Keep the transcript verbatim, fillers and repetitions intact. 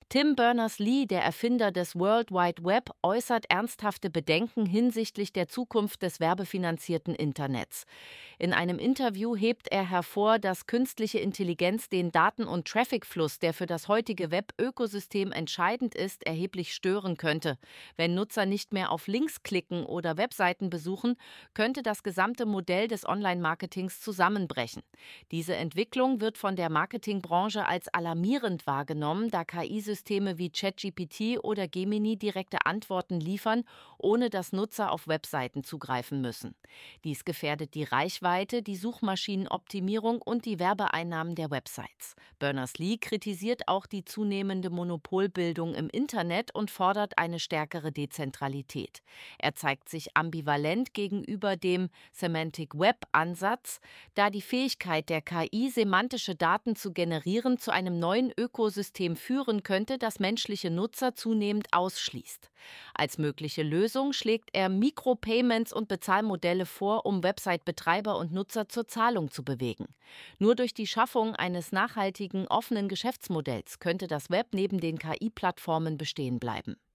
Tim Berners-Lee, der Erfinder des World Wide Web, äußert ernsthafte Bedenken hinsichtlich der Zukunft des werbefinanzierten Internets. In einem Interview hebt er hervor, dass künstliche Intelligenz den Daten- und Trafficfluss, der für das heutige Web-Ökosystem entscheidend ist, erheblich stören könnte. Wenn Nutzer nicht mehr auf Links klicken oder Webseiten besuchen, könnte das gesamte Modell des Online-Marketings zusammenbrechen. Diese Entwicklung wird von der Marketingbranche als alarmierend wahrgenommen, da K I-Systeme wie ChatGPT oder Gemini direkte Antworten liefern, ohne dass Nutzer auf Webseiten zugreifen müssen. Dies gefährdet die Reichweite, die Suchmaschinenoptimierung und die Werbeeinnahmen der Websites. Berners-Lee kritisiert auch die zunehmende Monopolbildung im Internet und fordert eine stärkere Dezentralität. Er zeigt sich ambivalent gegenüber dem Semantic Web-Ansatz, da die Fähigkeit der K I, semantische Daten zu generieren, zu einem neuen Ökosystem führen könnte, das menschliche Nutzer zunehmend ausschließt. Als mögliche Lösung schlägt er Micropayments und Bezahlmodelle vor, um Website-Betreiber und Nutzer zur Zahlung zu bewegen. Nur durch die Schaffung eines nachhaltigen, offenen Geschäftsmodells könnte das Web neben den K I-Plattformen bestehen bleiben.